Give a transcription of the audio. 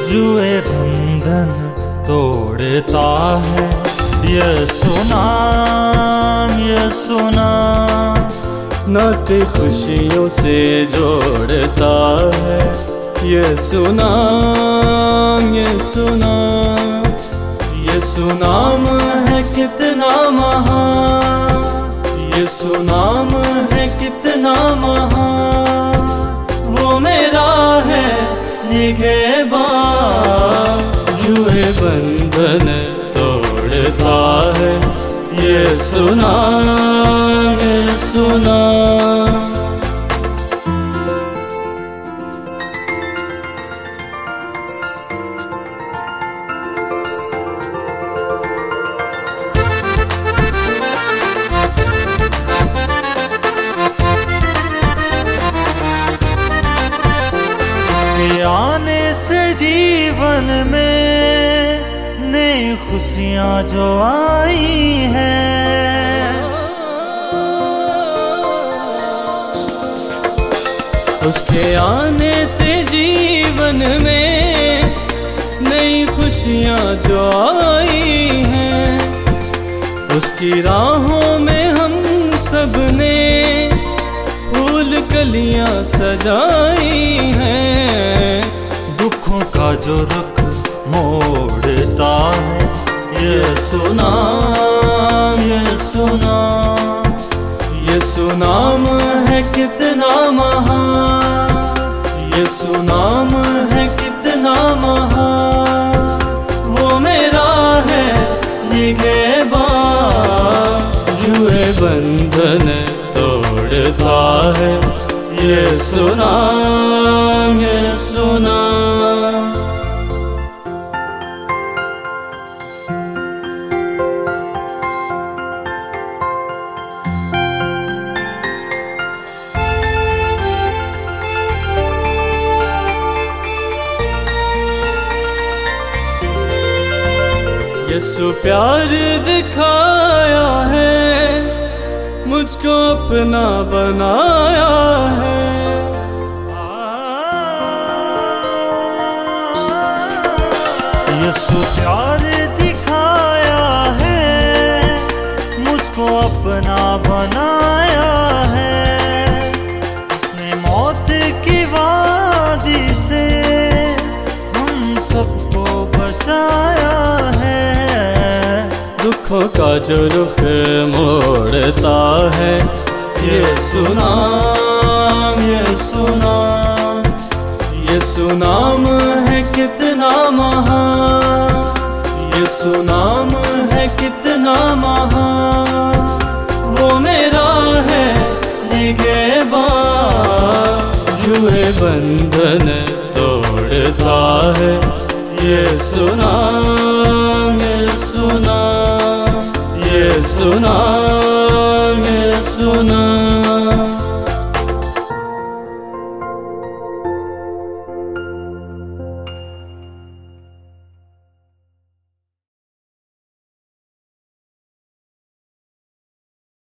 जुए बंधन तोड़ता है। ये सुना नाते खुशियों से जोड़ता है। ये सुना नाम है कितना महान, ये सुनाम है कितना महान। वो मेरा है निगहबान, जुए बंधन तोड़ता है। ये सुना आने से जीवन में नई खुशियाँ जो आई हैं, उसके आने से जीवन में नई खुशियाँ जो आई हैं। उसकी राहों में हम सब ने फूल कलियाँ सजाई हैं। दुखों का जो रुख मोड़ता है। ये सुनाम है कितना महान, ये सुनाम है कितना महान। वो मेरा है निगहबान, जुए बंधन तोड़ता है। ये सुना यीशु प्यार दिखाया है, मुझको अपना बनाया है। यीशु प्यार दिखाया है, मुझको अपना बनाया है। उसने मौत की वादी से हम सबको बचाया है। दुखों का जो रुख मोड़ता है। ये सुनाम है कितना महान, ये सुनाम है कितना महान। वो मेरा है निगहबान, जुए बंधन तोड़ता है। ये सुना